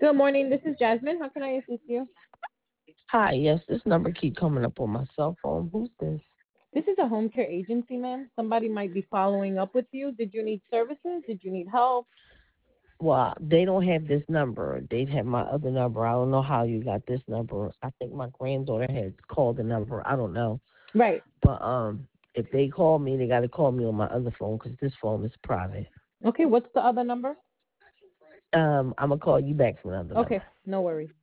Good morning. This is Jasmine. How can I assist you? Hi, yes, this number keep coming up on my cell phone. Who's this? This is a home care agency, ma'am. Somebody might be following up with you. Did you need services? Did you need help? Well, they don't have this number. They have my other number. I don't know how you got this number. I think my granddaughter had called the number. I don't know. Right. But if they call me, they got to call me on my other phone because this phone is private. Okay, what's the other number? I'm gonna call you back from another Okay, number. no worries.